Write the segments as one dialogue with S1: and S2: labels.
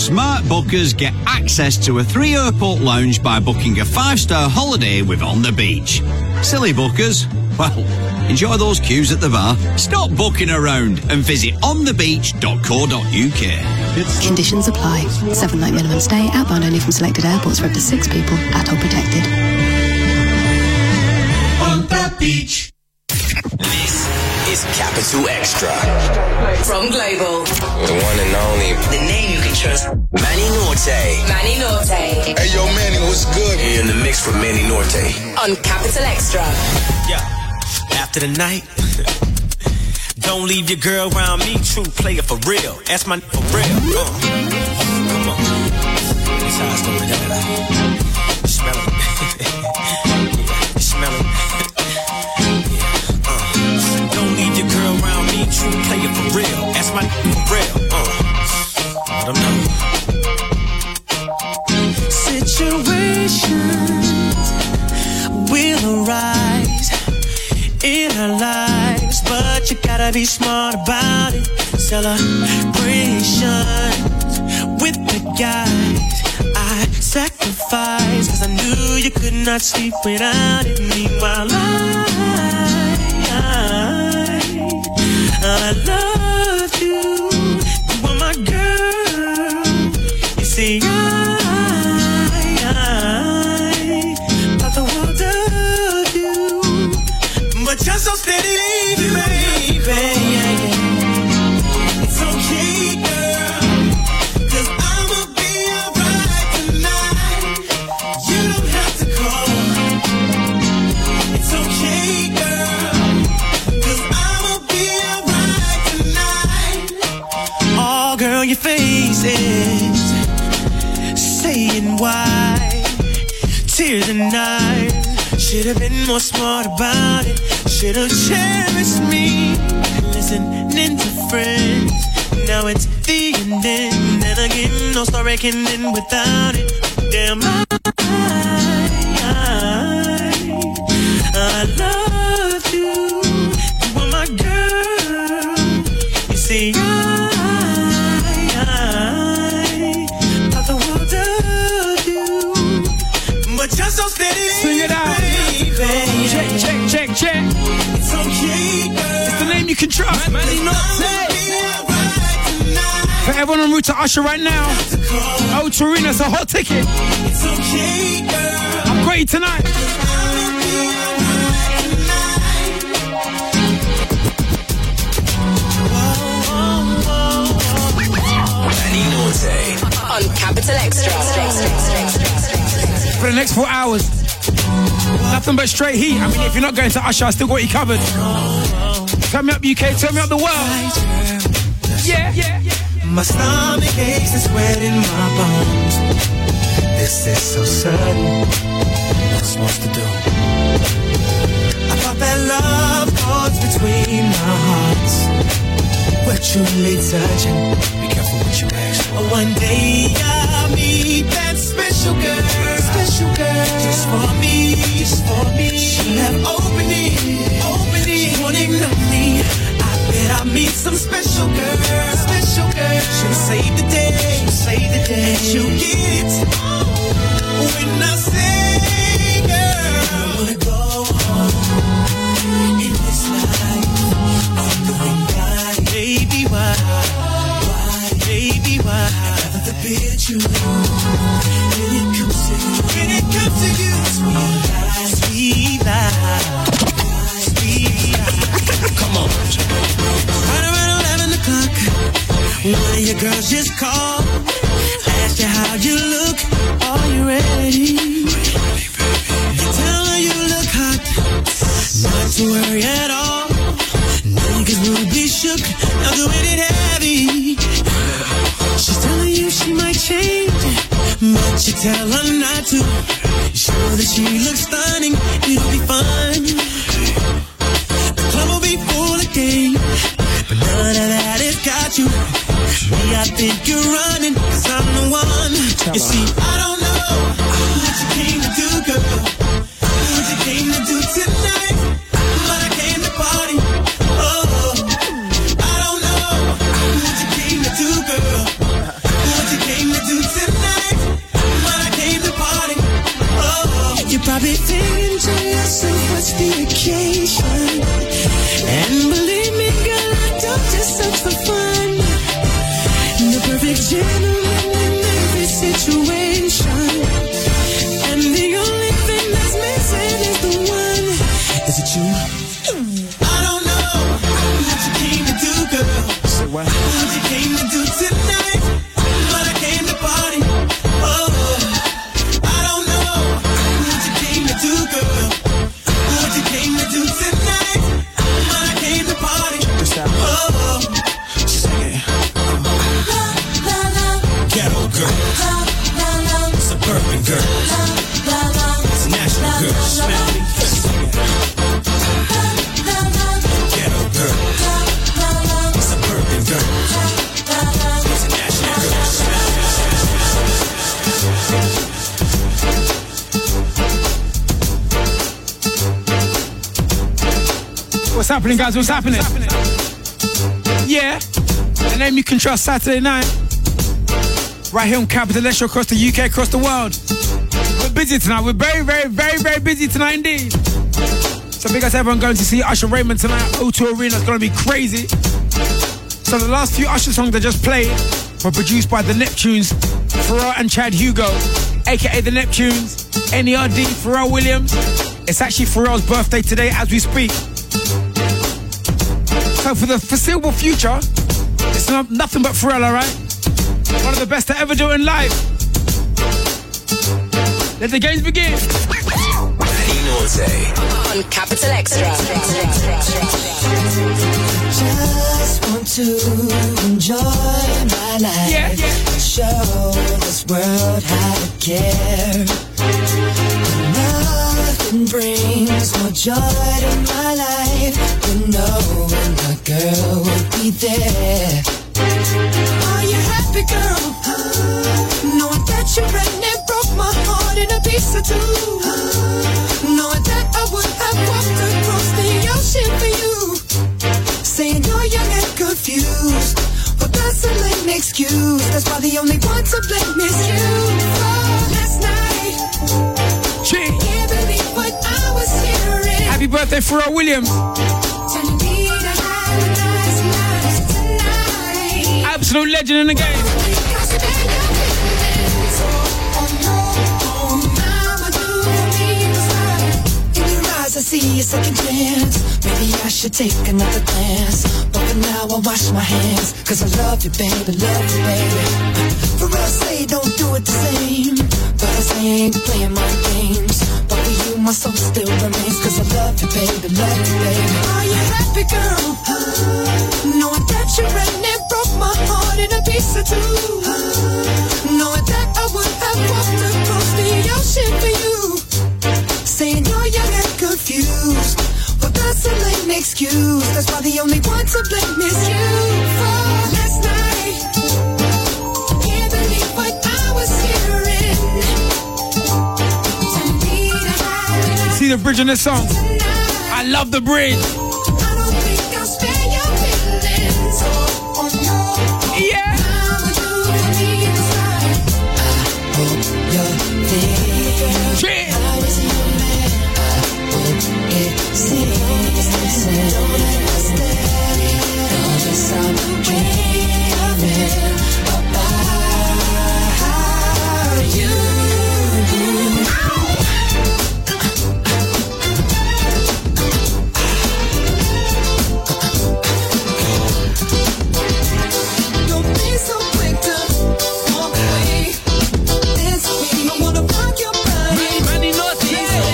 S1: Smart bookers get access to a 3-airport lounge by booking a 5-star holiday with On the Beach. Silly bookers? Well, enjoy those queues at the bar. Stop booking around and visit onthebeach.co.uk.
S2: Conditions apply. 7-night minimum stay, outbound only from selected airports for up to 6 people, ATOL protected.
S3: On the beach.
S4: This is Capital Extra.
S5: From Global.
S4: The one and only.
S5: The name you can trust.
S4: Manny Norte.
S5: Manny Norte.
S6: Hey, yo, Manny, what's good?
S4: You're in the mix with Manny Norte.
S5: On Capital Extra.
S7: Yeah. After the night, don't leave your girl around me. True player for real. That's my for real. Come on. That's how it's going down. You smell it. You smell it. Don't leave your girl around me. True player for real. That's my for real. Let them know. Situations will arise in our lives, but you gotta be smart about it. Celebrations with the guys I sacrificed, cause I knew you could not sleep without it. Meanwhile I love you. You are my girl. You see, I thought the world of you, but you're so steady, baby. It's okay, girl, cause I'ma be alright tonight. You don't have to call. It's okay, girl, cause I'ma be alright tonight. Oh, girl, your face is saying why. Tears and eyes. Should've been more smart about it. Should've cherished me. Listening to friends. Now it's the ending. Then again, no story can end without it. Damn, I love you. You are my girl. You see, I thought the world of you, but you're so steady.
S8: Sing it out.
S7: Baby.
S8: Check, check, check, check.
S7: It's okay, girl.
S8: It's the name you can trust.
S7: Manny Norte.
S8: For everyone en route to Usher right now, oh, Torino's a hot ticket.
S7: It's okay, girl.
S8: I'm great tonight.
S4: Manny Norte.
S5: On Capital Extra.
S8: For the next 4 hours, nothing but straight heat. I mean, if you're not going to Usher, I still got you covered. Turn me up, UK. Turn me up the world. Yeah, yeah, yeah.
S7: My stomach aches and sweat in my bones. This is so sudden. What I'm supposed to do? I thought that love chords between our hearts were truly touching. Be careful what you ask for. One day I'll meet that special girl. Special girl. Just for me. Just for me. She'll have opening. She won't ignore me. I'll meet some special girl. Special girl. She'll save the day. She'll save the day. And she'll get it when I say, girl, I wanna go home in this life. I'm doing right. Baby, why? Baby, why? I'd rather forbid you when it comes to you. When it comes to you, sweet life. Come on. Right around 11 o'clock, one of your girls just called. Asked you how you look. Are you ready? You tell her you look hot. Not to worry at all. Niggas will be shook. Now doing it heavy. She's telling you she might change, but you tell her not to. Show that she looks stunning. It'll be fun. Club will be full again, but none of that has got you. Me, I think you're running, cause I'm the one. You see, I don't know what you came to do, girl. What you came to do tonight, but I came to party. Oh, I don't know what you came to do, girl. What you came to perfect gentleman in every situation. And the only thing that's missing is the one. Is it you? I don't know what you came to do, girl.
S8: Say what?
S7: What you came to do tonight? But I came to party. Oh, I don't know what you came to do, girl. What you came to do tonight? But I came to party. Oh,
S8: Sing it.
S7: ghetto girls, suburban girls, international girls. Smell me. Ghetto girls, suburban girls, international girls.
S8: What's happening, guys? What's happening? Yeah. The name you can trust Saturday night. Right here on Capital Extra across the UK, across the world. We're busy tonight. We're very, very, very, very busy tonight indeed. So big as everyone going to see Usher Raymond tonight. O2 Arena is going to be crazy. So the last few Usher songs I just played were produced by the Neptunes, Pharrell and Chad Hugo, aka the Neptunes, NERD, Pharrell Williams. It's actually Pharrell's birthday today as we speak. So for the foreseeable future, it's nothing but Pharrell, alright? One of the best to ever do it in life. Let the games begin.
S4: Manny Norte.
S5: On Capital Extra.
S7: Just want to enjoy my life.
S8: Yeah.
S7: And show this world how to care. Nothing brings more joy to my life than knowing my girl will be there. Are you happy, girl? Knowing that you ran and broke my heart in a piece or two. Knowing that I would have walked across the ocean for you. Saying you're young and confused, but that's a lame excuse. That's why the only one to blame is you. Last night, can't believe what I was hearing.
S8: Happy birthday, Pharrell Williams.
S7: Telling me to have a nice night tonight.
S8: Absolute legend in the game.
S7: I see a second chance. Maybe I should take another glance. But for now I wash my hands. Cause I love you, baby, love you, baby. For real, say don't do it the same. But I ain't playing my games. But for you my soul still remains. Cause I love you, baby, love you, baby. Are you happy, girl? Knowing that you ran and broke my heart in a piece or two. Knowing that I would have walked across the ocean for you. Saying you're young and confused, but that's a lame excuse. That's why the only one to blame is you. For last night, can't believe what I was hearing. Telling me to have
S8: See the bridge in this song?
S7: tonight.
S8: I love the bridge.
S7: I don't think I'll spare your feelings. Oh no.
S8: Yeah.
S7: I'ma do me inside. I hope you're there.
S8: Cheers.
S7: I was in it seems don't understand all this I'm dreaming about you. Don't be so quick to walk away. It's me, I wanna rock your body.
S8: Manny Norte.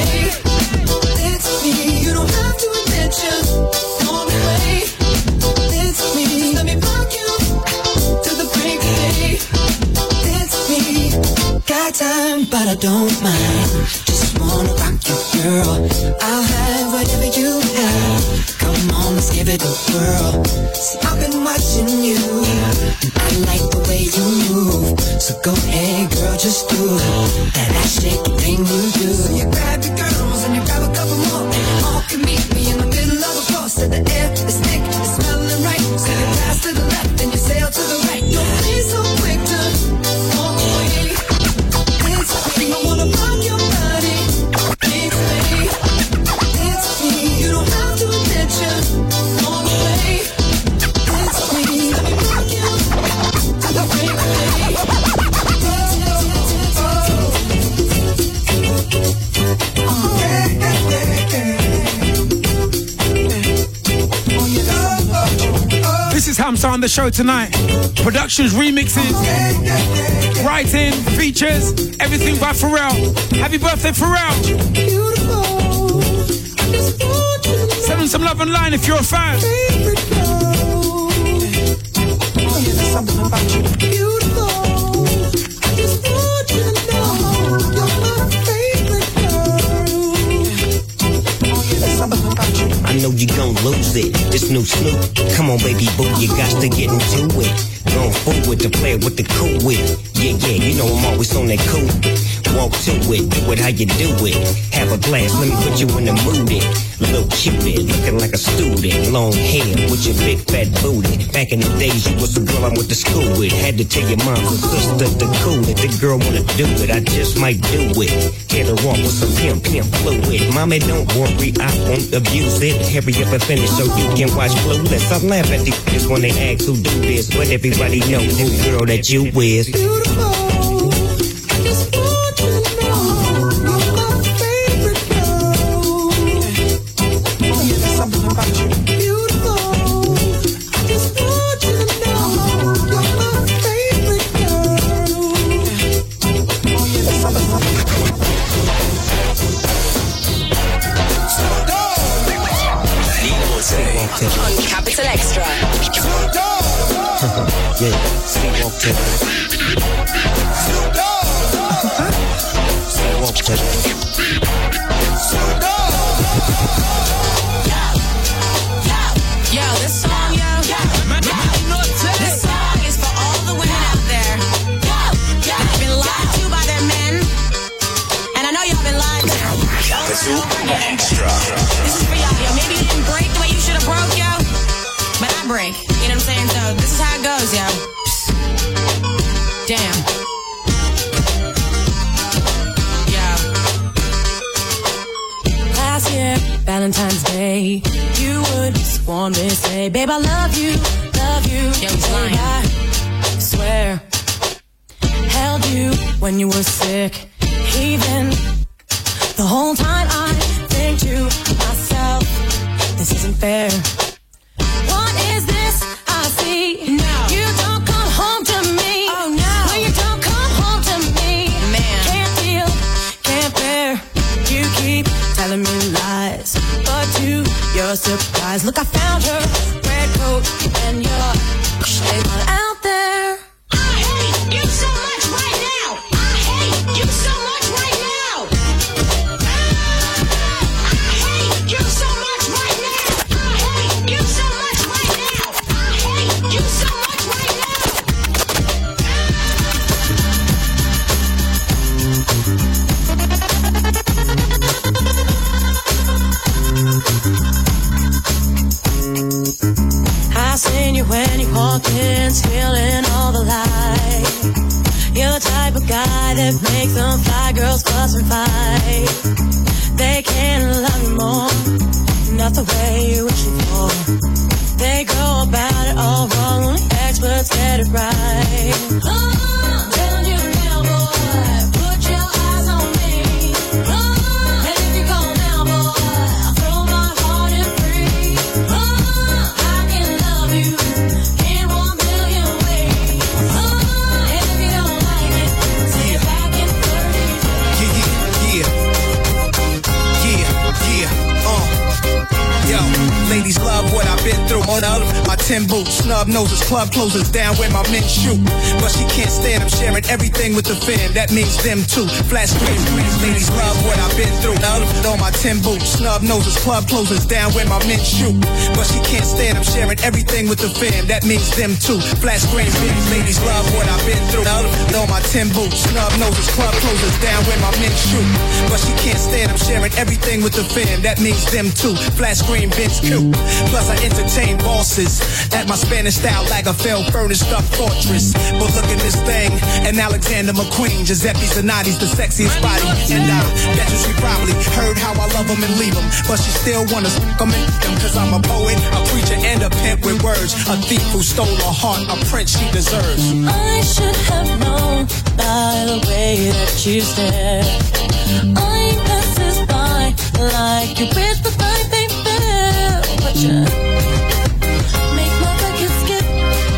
S7: It's me, you don't have to admit you're on the way. It's me, let me rock you to the break of day. It's me, got time but I don't mind. Just wanna rock you, girl. I'll have whatever you have. Come on, let's give it a whirl. See, I've been watching you, and I like the way you move. So go ahead, girl, just do that ass shaking thing you do. So you grab your girls and you grab a couple more. All can meet me in the middle of a floor. So the air is thick, it's smelling right. So you pass to the left and you sail to the right. Don't be so quick to walk away. It's me, I wanna rock your body. It's me, it's me. You don't have to admit you're on the way. It's me, let me rock you to the break of
S8: on the show tonight. Productions, remixes, writing, features, everything by Pharrell. Happy birthday, Pharrell. Send him some love online if you're a fan.
S7: Something about you. Beautiful. I just want you to know you're my favorite girl. There's something about you.
S6: I know you gon' lose it. This new Snoop. Come on, baby boo, you got to get into it. Going forward to play with the cool wit. Yeah, you know I'm always on that cool. Walk to it, do it how you do it. Have a glass, let me put you in the mood. Little Cupid, looking like a student. Long hair with your big fat booty. Back in the days, you was the girl I went to school with. Had to tell your mom and sister to cool it. The girl wanna do it, I just might do it. Get her on with some pimp fluid. Mommy, don't worry, I won't abuse it. Hurry up and finish so you can watch Clueless. I laugh at these niggas when they ask who do this, but everybody knows who girl that you is.
S7: Beautiful. I just want you to know you're my favorite girl. There's something about you. Beautiful. I just want you to know you're my favorite girl. There's something about you.
S5: On Capital Extra.
S6: Yeah, sleepwalk to sleepwalk to
S9: Yo, this song, this song is for all the women out there that have been lied to by their men, and I know y'all been lied to.
S4: Capital Extra.
S9: This is for y'all, yo. Maybe you didn't break the way you should have broke, yo, but I break. You know what I'm saying? So this is how it goes, yo. Damn. Yo. Last year, Valentine's Day, you would sworn to say, babe, I love you, love you. Yo, he's lying. I swear, held you when you were sick, even the whole time I think to myself, this isn't fair. What is this I see? No. You don't come home to me. Oh no. When you don't come home to me, man, can't deal, can't bear. You keep telling me lies, but to your surprise, look, I found her red coat and your shade out there. I hate you so much right now. I hate you so much right now. I hate you so much right now. I hate you so much right now. I hate you so much right now. I seen you when you walked in, stealing all the light. You're the type of guy that makes them fly girls fuss and fight. They can't love you more, not the way you're wishing for. They go about it all wrong, only experts get it right. I'm telling you now, boy, put your eyes on me. And if you go now, boy, I'll throw my heart in free. I can love you in 1 million ways. And if you don't like it, say it back in 30.
S10: Yo, ladies love what I've been through. On up, my 10 boots, snub noses, club closers down where my men shoot. But she can't stand, I'm sharing everything with the fam. That means them too. Flash screens, ladies love what I've been through. On my 10 boots, snub noses, club closers down where my men shoot. But she can't stand, I'm sharing everything with the fam. That means them too. Flash screens, ladies love what I've been through. On my 10 boots, snub noses, club closers down where my men shoot. But she can't stand, I'm sharing everything with the fam. That means them too. Flash screen, Vince Q. Plus I entertain bosses at my Spanish style Lagerfeld furnished up fortress. But look at this thing, and Alexander McQueen, Giuseppe Zanotti's the sexiest body. And I bet you she probably heard how I love them and leave them, but she still wanna come in them. Cause I'm a poet, a preacher, and a pimp with words. A thief who stole her heart, a prince she deserves.
S9: I should have known by the way that you stare. I passes by like you wish the life ain't fair. But you make my record skip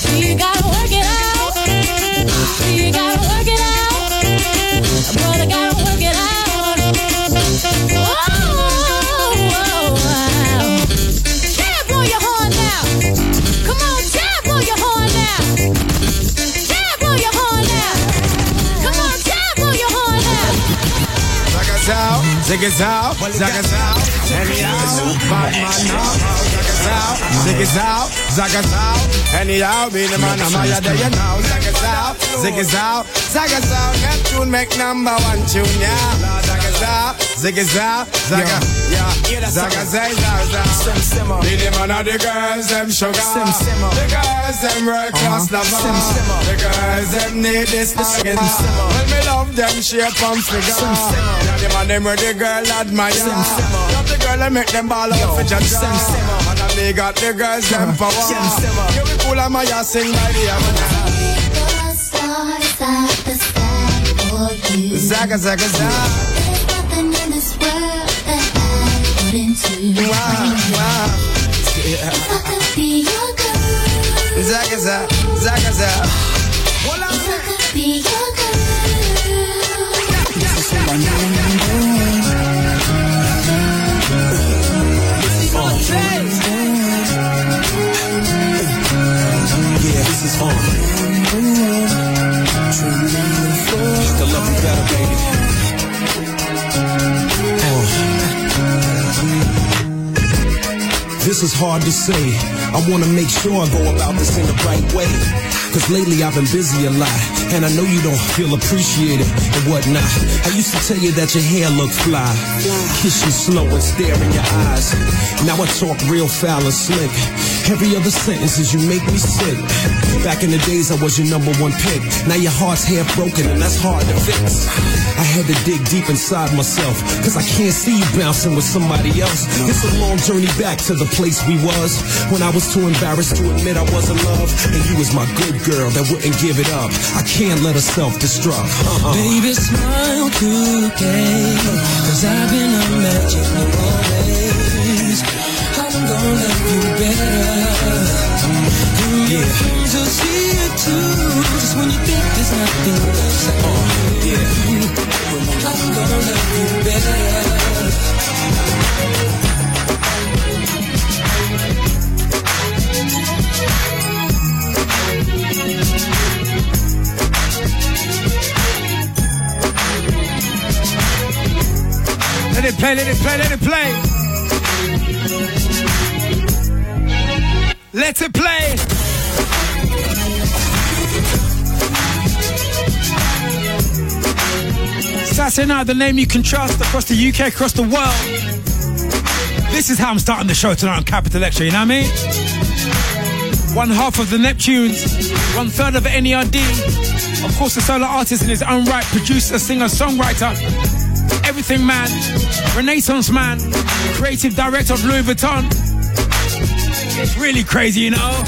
S9: You gotta work it out. You gotta work it out. Brother, gotta work it out. Jab on your horn now. Come on, jab on your horn now. Jab on your horn now. Come on, jab on your horn now.
S10: Zagazao, zigazao, zagazao, anyhow, bad man now. Zagazao, zigazao, zagazao, anyhow, be the man, I'm higher than you now. Zagazao, zigazao, zagazao, Neptune make number one tune, yeah. Zagazao, zigazao, zaga, yeah, zagazao, zagazao. Be the man of the girls, them sugar. The girls, them world class lover. The girls, them need this again. Well, me love them shape and figure. Yeah, the man, them where the girl admire. Love the girl and make them ball up for just. And they got the girls, them power. Yeah, we pull on my ass, sing by the hour. Zaga, zaga, zaga.
S11: There's nothing in this world that I wouldn't do.
S10: Wow.
S11: If I could be your girl.
S10: Zaga, zaga, zaga, zaga.
S11: If I could be your girl.
S7: This is all I know. Yeah, this is on. The love you better, baby. This is hard to say. I wanna make sure I go about this in the right way. Cause lately I've been busy a lot, and I know you don't feel appreciated and whatnot. I used to tell you that your hair looked fly, kiss you slow and stare in your eyes. Now I talk real foul and slick. Every other sentence is you make me sick. Back in the days I was your number one pick. Now your heart's half broken and that's hard to fix. I had to dig deep inside myself, cause I can't see you bouncing with somebody else. It's a long journey back to the place we was, when I was too embarrassed to admit I was in love. And you was my good girl that wouldn't give it up. I can't let her self-destruct.
S12: Baby, smile today, cause I've been imagining always I'm gonna love you better. Your friends will see it too, just when you think there's nothing else at all. I'm gonna love you better.
S8: Let it play, let it play, let it play. Let it play. Saturday night, the name you can trust across the UK, across the world. This is how I'm starting the show tonight on Capital Extra, you know what I mean? One half of the Neptunes, 1/3 of the NERD. Of course, a solo artist in his own right, producer, singer, songwriter, everything man, Renaissance man, creative director of Louis Vuitton. It's really crazy, you know.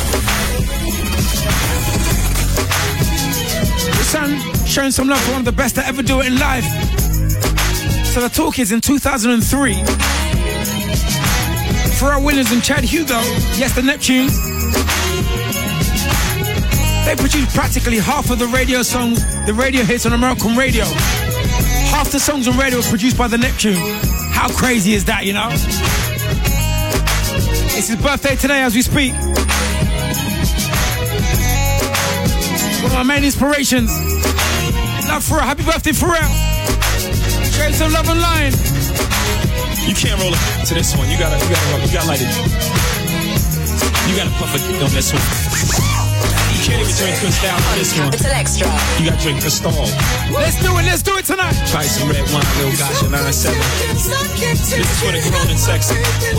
S8: The son showing some love for one of the best to ever do it in life. So the talk is in 2003, Pharrell Williams and Chad Hugo, yes, the Neptunes, they produced practically half of the radio songs, the radio hits on American radio. Half the songs on radio were produced by the Neptunes. How crazy is that, you know? It's his birthday today as we speak. One of my main inspirations. Love Pharrell. Happy birthday, Pharrell. Trade some love online.
S13: You can't roll it to this one. You gotta light it. You gotta puff it on this one. You can't even drink Cristal on this one.
S5: Capital Extra.
S13: You gotta drink Cristal.
S8: Let's do it tonight.
S13: Try some red wine, little gotcha, 9-7. This is for the grown and sexy.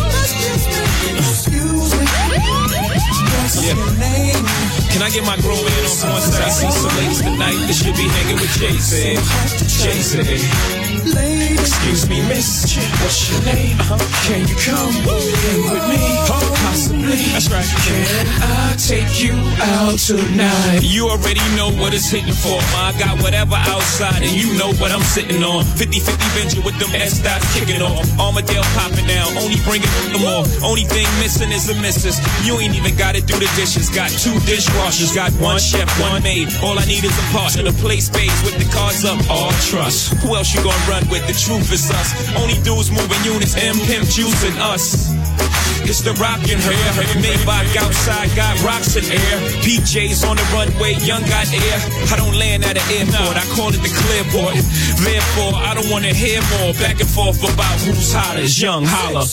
S13: Yeah. Can I get my grown man on one side? I see some ladies tonight that should be hanging with Jay-Z. Jay-Z. Excuse me, miss, what's your name? Can you come hang with me? Possibly. That's right. Can I take you out tonight? You already know what it's hitting for. I got whatever outside, and you know what I'm sitting on. 50-50 venture with them S-dots kicking off. Armadale popping down, only bringing them more. Only thing missing is a missus. You ain't even gotta do the dishes. Got 2 dishwashers, got 1 chef, 1 maid. All I need is a partner to play spades with the cards up. All trust. Who else you gonna run with? The truth is us. Only dudes moving units, M Pimp juicing us. It's the rockin' hair. Maybach outside got rocks in air. PJs on the runway, young got air. I don't land at an airport, I call it the clearport. Therefore, I don't wanna hear more back and forth about who's hottest. Young holla.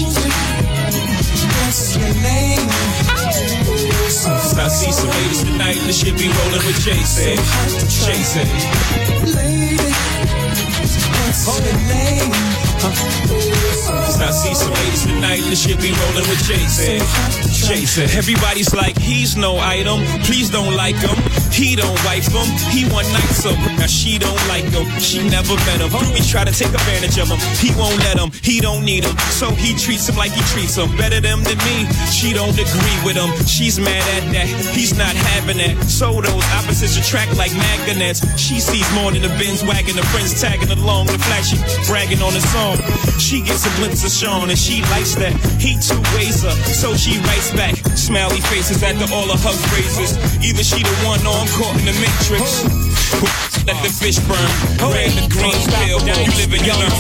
S13: What's your name? I see some ladies tonight, and this shit be rolling with Jason. Jason. Lady, what's your name? I see some ladies tonight, and this shit be rolling with Jason. Jason. Everybody's like, he's no item. Please don't like him. He don't wife him. He one night so now she don't like him. She never met him. We try to take advantage of him. He won't let him. He don't need him. So he treats him like he treats him. Better them than me. She don't agree with him. She's mad at that. He's not having that. So those opposites attract like magnets. She sees more than the Benz wagon. The friends tagging along. The flashy bragging on the song. She gets a glimpse of Sean and she likes that. He two-ways her, so she writes back. Smiley faces after all of her phrases. Either she the one or I'm caught in the matrix. Let the fish burn. Red the green pill. You live in your learn.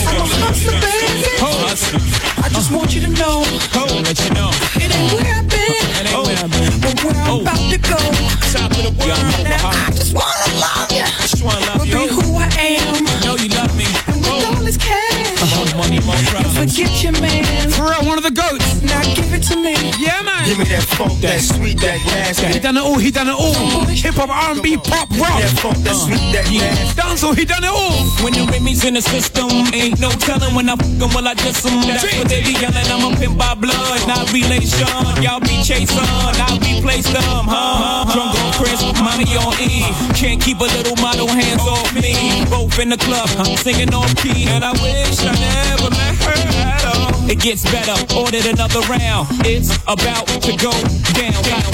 S7: I just want you to know.
S13: Let you know.
S7: It ain't where I've been, but where I'm about to go.
S13: Top of the world.
S7: I just wanna love you.
S13: Just wanna love you.
S7: Be who I am.
S13: Know you love me.
S7: And with all this cash.
S13: More money, more problems.
S7: Forget your man.
S8: For real, one of the goats.
S7: Now give it to me.
S8: Yeah, man.
S10: Give me that funk, that sweet, that nasty.
S8: He done it all, he done it all. Hip hop, R&B, pop, rock.
S10: That funk, that sweet, that nasty.
S8: Dancehall, he done it all.
S13: When the Remy's in the system, ain't no telling when I fuck them, will I diss them. That's what they be yelling, I'm a pimp by blood, not relation. Y'all be chasing, I'll be placed them, Drunk on Chris, money on E. Can't keep a little model hands off me. Both in the club, singing on key. And I wish I never met her at all. It gets better, ordered another round. It's about to go down.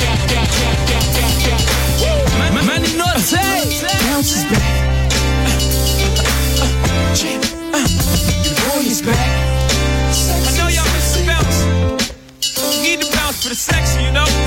S8: Man, you know what I'm saying?
S7: Bounce is back.
S13: Your boy is back. I know y'all miss the bounce. You need to bounce for the sex, you know?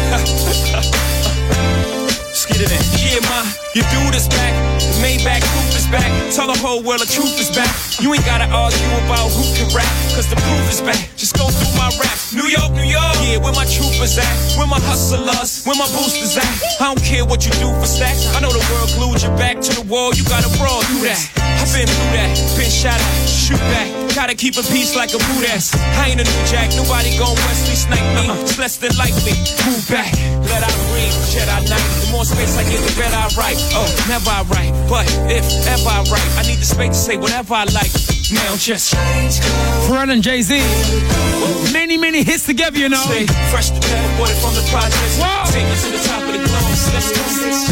S13: Let's get it in. Yeah, your dude is back. The Maybach roof is back. Tell the whole world the truth is back. You ain't gotta argue about who can rap, cause the proof is back. Just go through my raps. New York, New York. Yeah, where my troopers at? Where my hustlers? Where my boosters at? I don't care what you do for stacks. I know the world glued your back to the wall. You gotta brawl through that. I've been through that. Been shot at. Shoot back. Gotta keep a peace like a boot ass. I ain't a new jack. Nobody gon' Wesley snipe me. It's less than likely. Move back. Let I breathe. Jedi Knight. The more space I get, the better I write. Oh, never I write. But if ever I write, I need the space to say whatever I like. Now just change clothes.
S8: Pharrell and Jay-Z. Many hits together, you know.
S13: Stay fresh to death, water from the projects. Wow. Take it to the top of the globe. Let's go.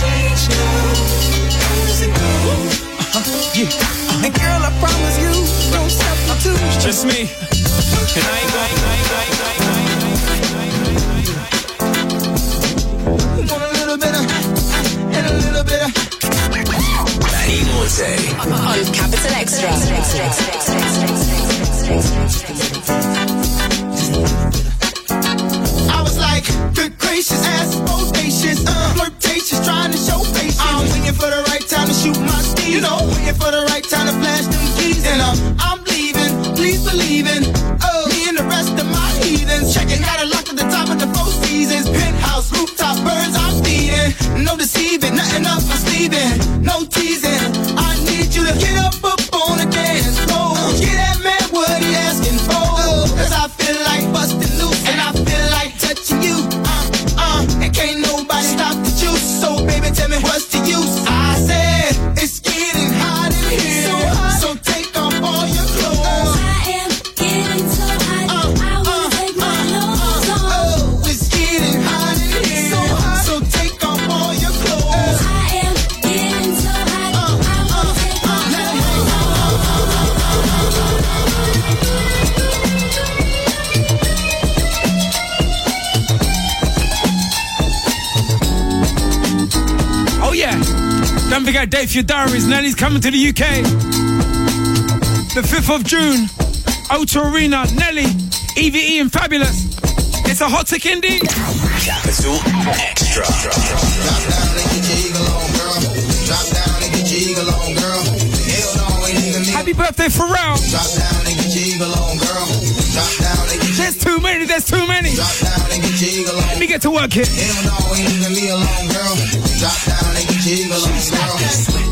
S13: Yeah.
S7: And girl, I promise you, don't substitute.
S13: It's just me. And I ain't
S10: Want a little bit of, and a little bit of.
S5: On Capital Extra.
S10: I was like, good gracious, ass bodacious, flirtatious, trying to show patience. I'm waiting for the right time to shoot my steam, you know, waiting for the right time to flash them keys. And I'm leaving, please believe in, me and the rest of my heathens. Checking out a lock at the top of the Four Seasons, penthouse, rooftop, birds I'm feeding. No deceiving, nothing up my sleeving, no teasing. I need you to get up on the dance floor. Get that man what he asking for. Cause I feel like busting loose and I feel like touching you. And can't nobody stop the juice. So baby, tell me what's the use? I said it's getting hot in here, so take off all your clothes.
S11: I am getting so hot, I wanna take my clothes off.
S10: Oh, it's getting hot in here, so take off all your clothes.
S11: I am getting so hot, I
S8: Don't forget, date for your diaries. Nelly's coming to the UK. The 5th of June. O2 Arena. Nelly, EVE and Fabulous. It's a hot tick indie.
S4: Capital Extra.
S14: Drop down and get your eagle on, girl. Drop down and get your eagle on, girl. Hell no, ain't even me.
S8: Happy birthday, Pharrell.
S14: Drop down and get your eagle on, girl. Drop down and get your...
S8: There's too many.
S14: Drop down and get your eagle on.
S8: Let me get to work here.
S14: Hell no, ain't even me alone, girl. Drop down and get your eagle on, girl.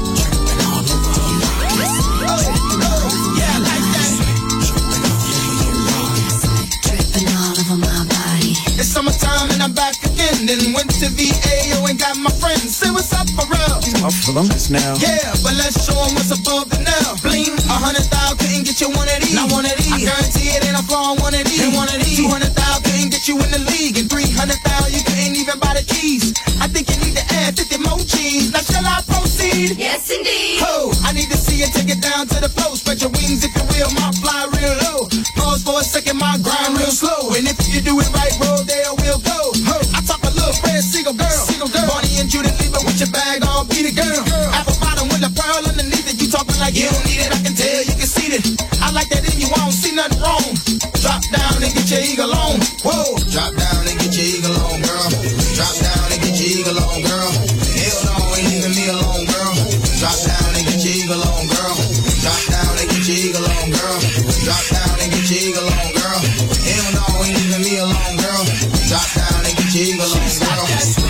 S10: It's summertime and I'm back again. Then went to VAO and got my friends. Say what's up for real.
S8: Up for them now.
S10: Yeah, but let's show them what's above the now. Bling, 100,000 couldn't get you one of these. Not one of these. I guarantee it ain't a flaw on one of these. And one of these. 200,000 couldn't get you in the league. And 300,000 you couldn't even buy the keys. I think you need to add 50 more cheese. Now shall I proceed?
S11: Yes, indeed.
S10: Ho, I need to see you take it down to the floor. Spread your wings if you will, my fly real low. Pause for a second, my grind real slow. And if you do it right, bro, there we'll go. Ho, I talk a little Fred single girl. Bonnie and Judith, leave it with your bag on, be the girl. Apple bottom with the pearl underneath it. You talking like you don't need it, I can tell you can see it. I like that in you, I don't see nothing wrong. Drop down and get your eagle on. Whoa,
S14: drop down and get your eagle on, girl. Drop down and get your eagle on, girl. Hell no, ain't even me alone, girl. Drop down and get your eagle on, girl. Drop down and get your eagle on, girl. Drop down and get your eagle on, girl. Hell no, ain't even me alone, girl. Drop down and get your eagle on, girl.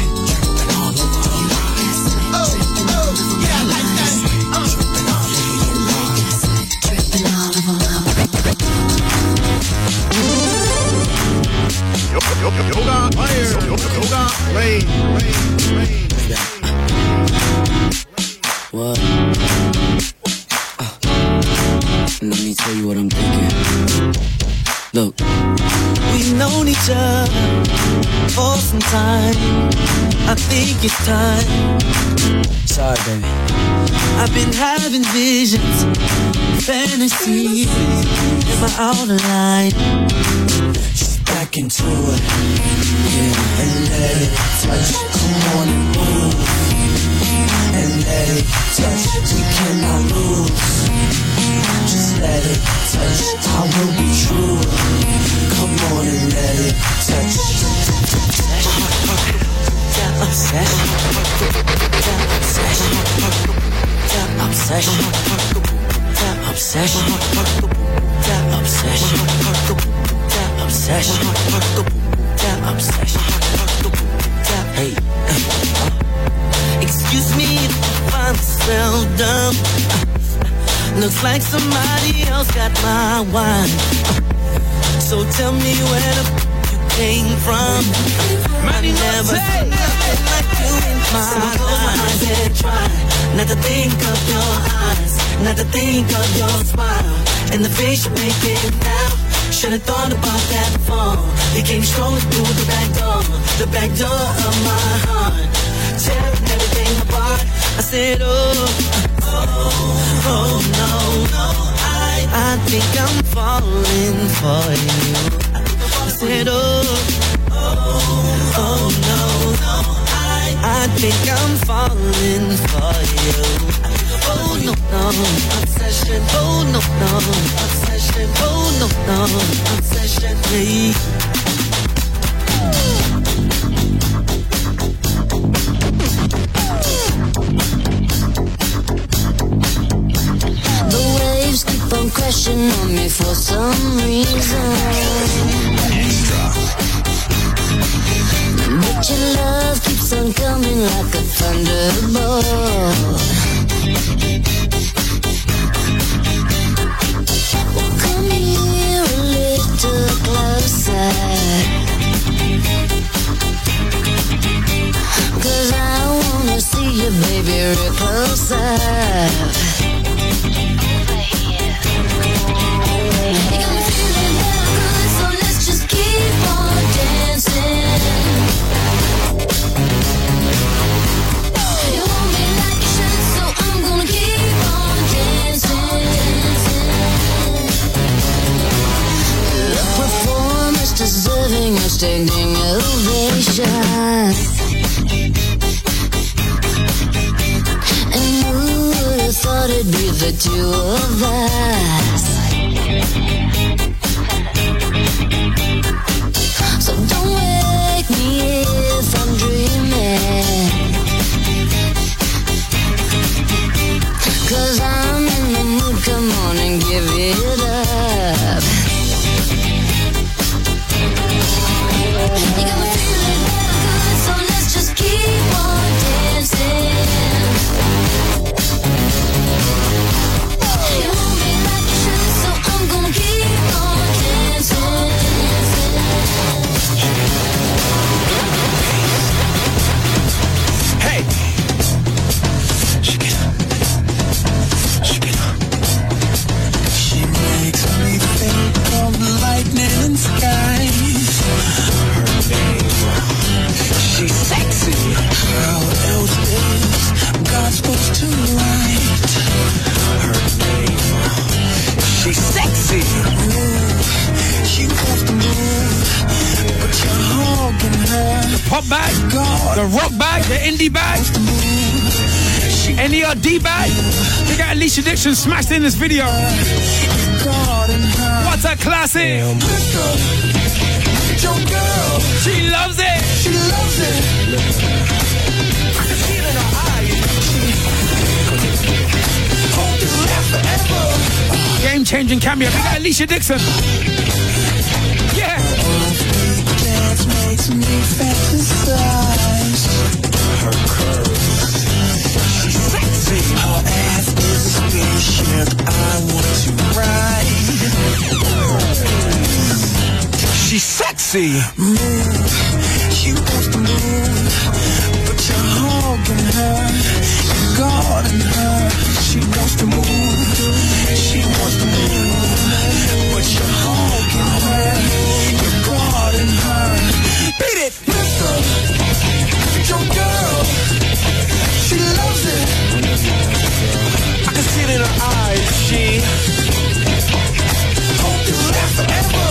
S15: Yoga, fire, yoga, rain.
S16: What? Let me tell you what I'm thinking. Look, we've known each other for some time. I think it's time. Sorry, baby. I've been having visions, fantasies in my outer line. Back into it, yeah, and let it touch. Come on and move, and let it touch. We cannot lose. Just let it touch. I will be true. Come on and let it touch. Obsession, obsession, obsession, obsession, obsession. Obsession, obsession. Hey, excuse me if I find myself dumb. Looks like somebody else got my wine. So tell me where you came from. I never seen nothing like you in my life. And try not to think of your eyes, not to think of your smile, and the face you make it now. Should've thought about that before. You came strolling through the back door of my heart, tearing everything apart. I said, oh no, I think I'm falling for you. I said, oh no, I think I'm falling for you. Oh no, obsession. Oh no, obsession. Oh no, obsession. Hey.
S11: The waves keep on crashing on me for some reason. But your love keeps on coming like a thunderbolt. Come here a little closer, 'cause I wanna see you, baby, real closer. You got me feeling real good, so let's just keep on dancing. You want me like you should, so I'm gonna keep on dancing. The performance deserving of standing ovation. And it be the two of us? So don't wake me if I'm dreaming, 'cause I'm in the mood, come on and give it up. You got me feeling real good, so let's just keep on dancing. You want me like you should, so I'm gonna keep on dancing.
S7: Hey! Shake it up. Shake it up. She makes me think of lightning and skies. Her name, she's sexy. How else is God supposed to write? Her name, she's sexy. Ooh, she wants to move, but you're hogging her.
S8: The pop bag, the rock bag, the indie bag, NERD bag. We got Alicia Dixon smashed in this video. What a classic! She loves it.
S7: She loves it. I can see it in her eyes. Hope this lasts forever.
S8: Game-changing cameo. We got Alicia Dixon. Yeah.
S7: Dance makes me fantasize. Her curves, she's sexy. Her ass is a spaceship I want to ride. She's sexy. Move, she wants to move, but you're hogging her, you're guarding her. She wants to move, she wants to move, but you're hogging her, you're guarding her. Beat it, mister, it's your girl, she loves it. I can see it in her eyes, she hope this lasts forever.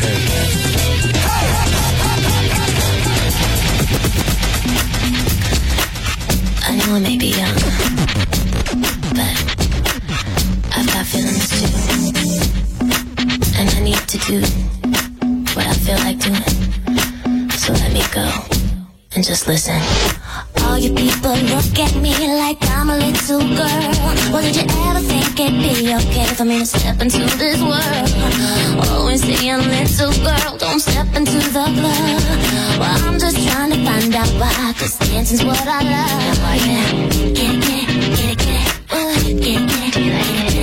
S11: I know I may be young, but I've got feelings too. And I need to do what I feel like doing. So let me go and just listen. All you people look at me like I'm a little girl. Well, did you ever think it'd be okay for me to step into this world? Always saying, little girl, don't step into the club. Well, I'm just trying to find out why, 'cause dancing's what I love. Oh, yeah. Get it, get it, get it, get it. Get it, get it, get it,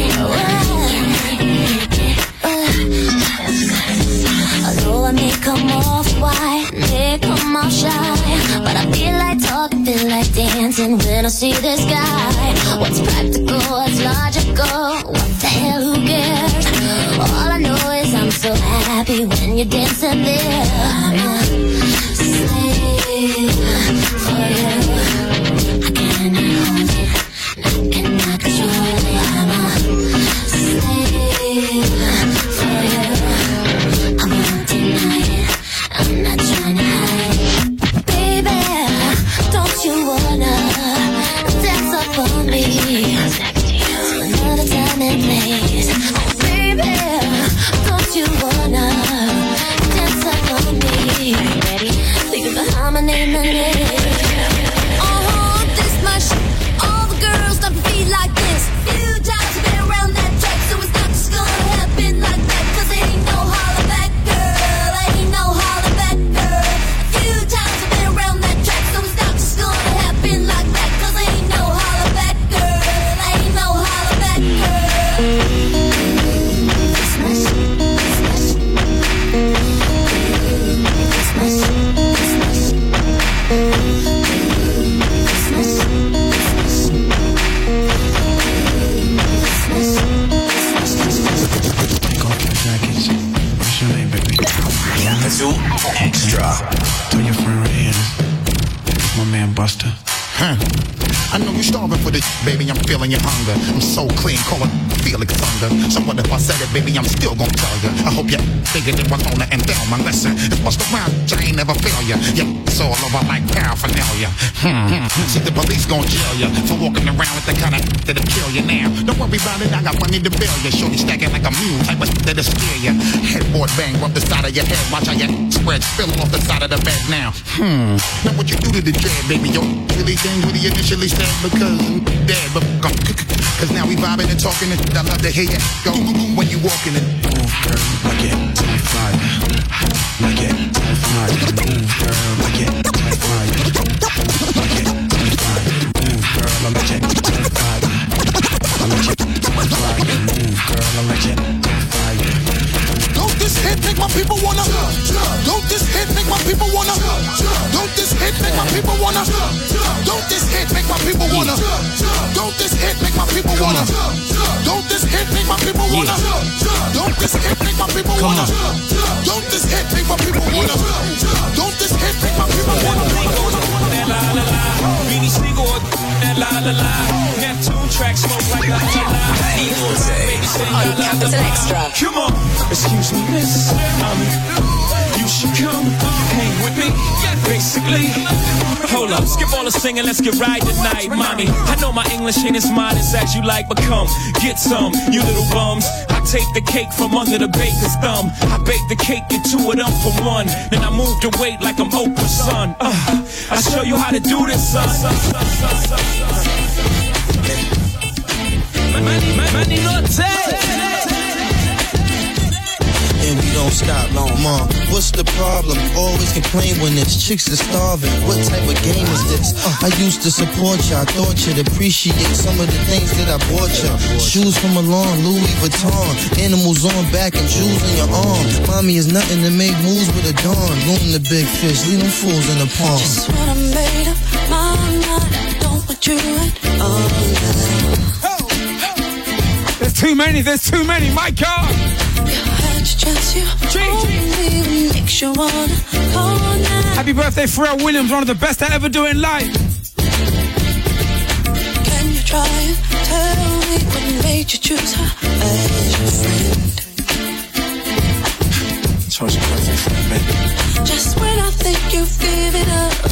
S11: although I may come off white, may come off shy, but I feel like talking, feel like dancing when I see this guy. What's practical, what's logical, what the hell, who cares? All I know is I'm so happy when you're dancing there. I'm a slave for you. I cannot hold it, I cannot control it. I'm a slave for you. I won't deny it, I'm not trying to hide it. Baby, don't you wanna dance up on me? Another time and place. Baby, don't you wanna dance up on me? Ready? Think of the harmony in the name.
S17: I know you're starving for this, baby, I'm feeling your hunger. I'm so clean, call it Felix Thunder. So what if I said it, baby, I'm still gonna tell you. I hope you figured it was on the endowment. Listen, it was the round, I ain't never fail you. Yeah, it's all over like paraphernalia. See, the police gon' jail you for walking around with the kind of that'll kill you now. Don't worry about it, I got money to bail you. Shorty stacking like a mule, type of that'll scare you. Headboard bang up the side of your head. Watch how your spread spilling off the side of the bed now. Now what you do to the dread, baby, yo, really things what he initially said because I'm dead, but cause now we vibing and talking and I love to hear you go when you walking and move, girl, like it, take fire, like it, take fire, move, girl, like it, take fire, like it, take fire, move, girl, I like it, take fire, I like it, take fire, move, girl, I like it, take fire. Don't this hit make my people wanna? Don't this hit make my people wanna? Don't this hit make my people wanna? Don't this hit make my people wanna? Don't this hit make my people wanna? Don't this hit make my people wanna? Don't this hit make my people wanna? Don't this hit make my people wanna? Don't this hit make my people wanna?
S13: Beanie Siegel, la la la. Neptune track smoke like la la la.
S5: On Capital Extra.
S13: Come on, excuse me, miss. You should come hang with me, basically. Hold up, skip all the singing, let's get right tonight, mommy. I know my English ain't as modest as you like, but come, get some, you little bums. I take the cake from under the baker's thumb. I bake the cake, get two of them for one. Then I move the weight like I'm Oprah's son. I show you how to do this, son. Money not
S16: and we don't stop, Mom, what's the problem? Always complain when it's chicks are starving. What type of game is this? I used to support ya, I thought you'd appreciate some of the things that I bought ya. Shoes from Milan, Louis Vuitton, animals on back and jewels on your arm. Mommy is nothing to make moves with a dawn. Loom the big fish, leave them fools in the pond.
S9: Just when I made up my mind, I don't want you at all.
S8: There's too many, my God.
S9: Just you only makes you wanna call now.
S8: Happy birthday, Pharrell Williams, one of the best I ever do in life.
S9: Can you try and tell me what made you choose her as your friend?
S16: Chose your perfect friend, baby.
S9: Just when I think you've given up,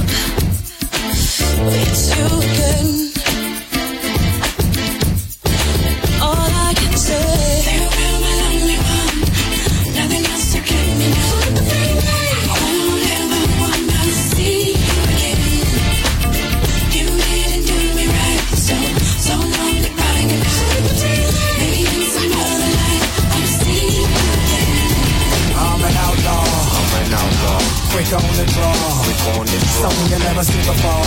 S9: it's you again. All I can say.
S10: Quick on the draw, something you never seen before.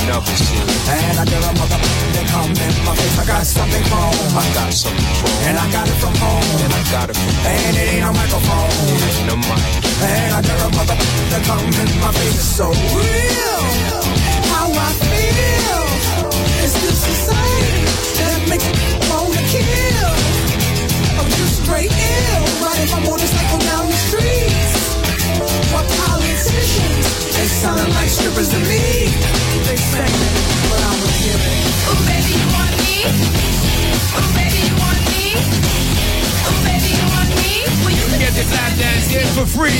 S10: And I get a motherfucker come in my face. I got something wrong. And I got it from home. And it ain't a microphone. And I get a motherfucker come in my face. It's so real. How I feel. It's this society that makes me wanna kill. I'm just straight ill. Riding my motorcycle down the streets. What politicians, they sounding like strippers to me. They say it, but I don't hear it.
S9: Oh baby, you want me? Oh baby, you want me? Oh baby, you want me? Well, you can
S8: get this lap dance here for free.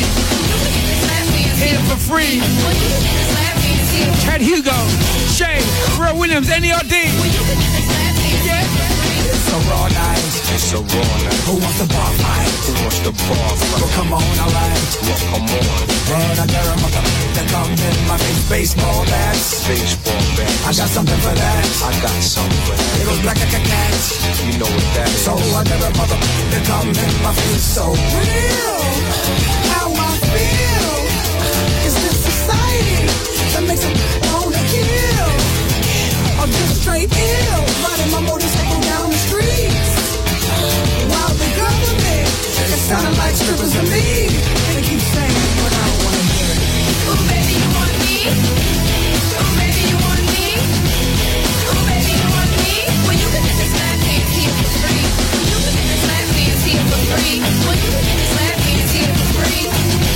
S8: Here for free. Chad Hugo, Shay, Pharrell Williams, NERD. Yeah.
S10: It's a raw night.
S4: It's a raw night.
S10: Who wants the bar fight?
S4: Who wants the bar fight?
S10: Well, come on, alright.
S4: Well, come on.
S10: And I dare a motherfucker come in my face. Baseball bats.
S4: Baseball bats.
S10: I got something for that.
S4: I got something for that.
S10: It goes black like a cat.
S4: You know what that is.
S10: So I dare a motherfucker come in my face. So real. How I feel. Is this society that makes them wanna kill? I'm just straight ill. Riding my motorcycle down the streets. While the government is sounding like strippers to me. They keep saying it, but I don't wanna hear it.
S9: Oh baby, you want me? Oh baby, you want me? Oh baby, you want me? Well, you can get this lap dance here for free. You can get this lap dance here for free. Well, you can get this lap dance here for free.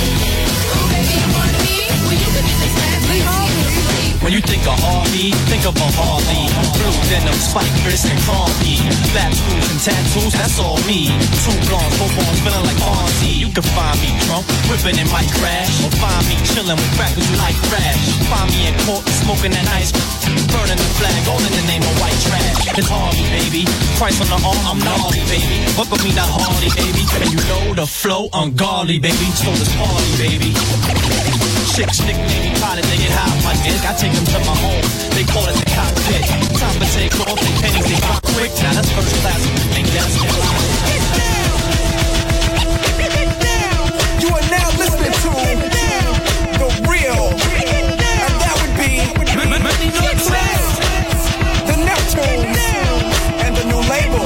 S9: Oh baby, you want me? Well, you can get this lap dance here for free.
S18: When you think of R&B, think of a Harley. Blue denim, spike wrists and Cardi. Black screws and tattoos, that's all me. Two blondes, both arms feeling like Fonzie. You can find me drunk, whipping and might crash. Or find me chilling with crackers who like crash. Find me in court, smoking that nice, burning the flag, all in the name of white trash. It's Harley, baby. Price on the arm, I'm gnarly, baby. Fuck with me, not Harley, baby. And you know the flow, ungodly, baby. So this party, baby. Chicks nickname me pilot, they get high on my dick. I take them to my home, they call it the cockpit. Time to take off, they pennies, they pop quick. Now that's first class, make that step.
S10: You are now listening to the real, and that would be the Neptunes and the new label.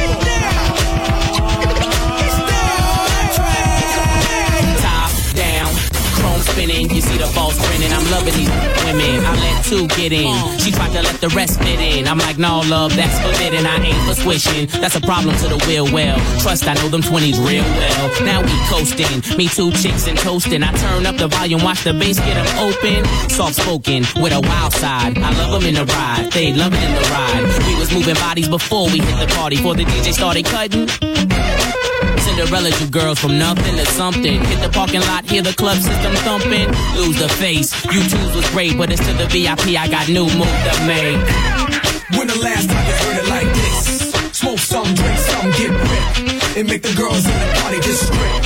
S19: Spinning, you see the balls grinning. I'm loving these women. I let two get in. She tried to let the rest fit in. I'm like, no, love, that's forbidden. I ain't for swishing. That's a problem to the will well. Trust, I know them 20s real well. Now we coasting. Me two chicks and toasting. I turn up the volume, watch the bass get them open. Soft spoken with a wild side. I love them in the ride. They love it in the ride. We was moving bodies before we hit the party. Before the DJ started cutting. Cinderella, you girls from nothing to something. Hit the parking lot, hear the club system thumping. Lose the face. You twos was great, but it's to the VIP. I got new move to make.
S10: When the last time you heard it like this? Smoke some, drink some, get ripped. And make the girls in the party just strip.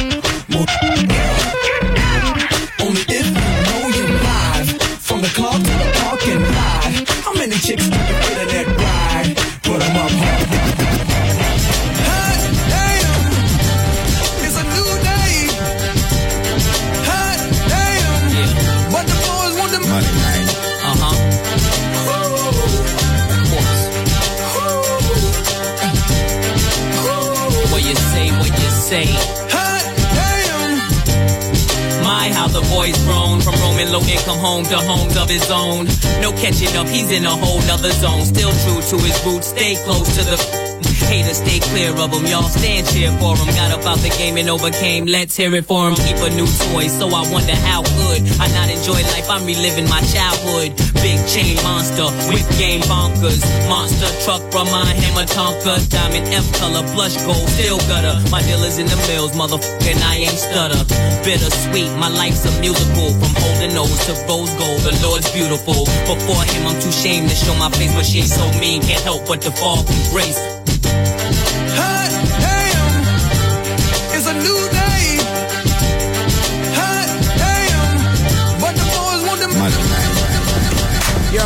S10: Only if you know you're live. From the club to the parking lot. How many chicks do you fit in that ride? Put them up hard.
S19: Say, my, how the boy's grown. From Roman Logan, come home to homes of his own. No catching up, he's in a whole nother zone. Still true to his roots, stay close to the haters, stay clear of them. Y'all stand cheer for him. Got up out the game and overcame. Let's hear it for him. Keep a new toy, so I wonder how could I not enjoy life? I'm reliving my childhood. Big chain monster, whip game bonkers. Monster truck from my hammer Tonka. Diamond F color, blush gold, still gutter. My dealer's in the mills, motherfucking I ain't stutter. Bittersweet, my life's a musical. From holding nose to rose gold, the Lord's beautiful. Before him, I'm too ashamed to show my face, but she ain't so mean. Can't help but to fall from grace.
S10: It's a new day. Damn. But the boys want them. Yo.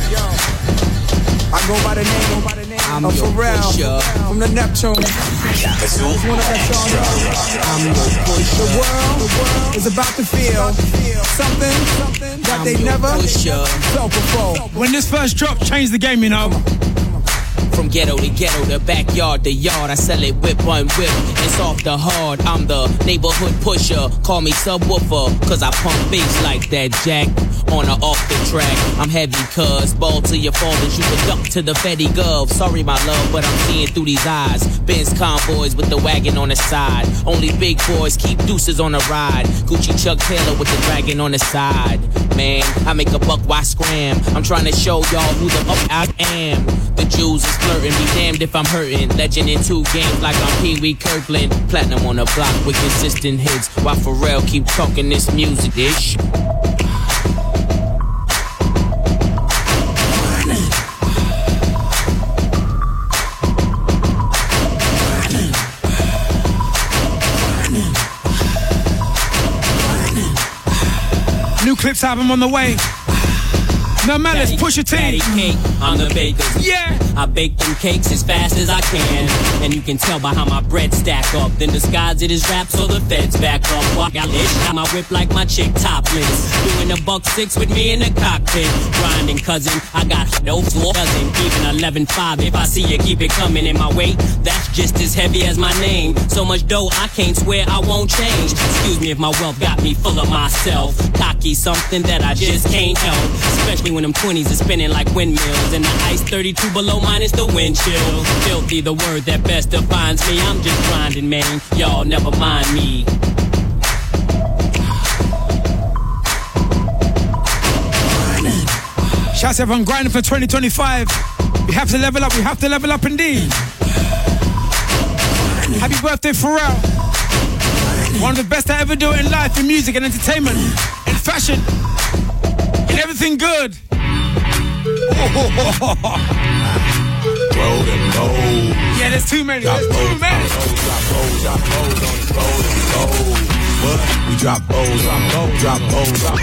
S10: I go by the name of Pharrell from the Neptune. It's one of the world is about to feel something that they never felt before.
S8: When this first drop changed the game, you know.
S19: From ghetto to ghetto, the backyard to yard, I sell it whip on whip. It's off the hard, I'm the neighborhood pusher. Call me subwoofer, cause I pump bass like that Jack. On or off the track, I'm heavy cuz ball to your fathers, you can duck to the Fetty Gov. Sorry my love, but I'm seeing through these eyes. Benz convoys with the wagon on the side. Only big boys keep deuces on the ride. Gucci Chuck Taylor with the dragon on the side. Man, I make a buck, why scram? I'm trying to show y'all who the fuck I am. The Jews is flirting, be damned if I'm hurting. Legend in 2 games like I'm Pee Wee Kirkland. Platinum on the block with consistent hits. While Pharrell keep talking this music-ish.
S8: New Clips album on the way. No malice, push your team.
S19: I'm the baker.
S8: Yeah.
S19: I bake them cakes as fast as I can. And you can tell by how my bread stack up. Then disguise it as rap so the feds back up. Walk out this, got my whip like my chick topless. Doing a $1.6 with me in the cockpit. Grinding cousin, I got no floor cousin. Even 11.5 if I see you keep it coming in my way. That's just as heavy as my name. So much dough I can't swear I won't change. Excuse me if my wealth got me full of myself. Cocky something that I just can't help. Especially when them 20s are spinning like windmills. And the ice 32 below minus the wind chill. Filthy, the word that best defines me. I'm just grinding, man. Y'all never mind me.
S8: Shouts everyone grinding for 2025. We have to level up, we have to level up indeed. Happy birthday, Pharrell. One of the best I ever do in life, in music and entertainment, in fashion, in everything good. Yeah, there's too many. There's too many.
S13: We drop O's, drop O's,
S5: on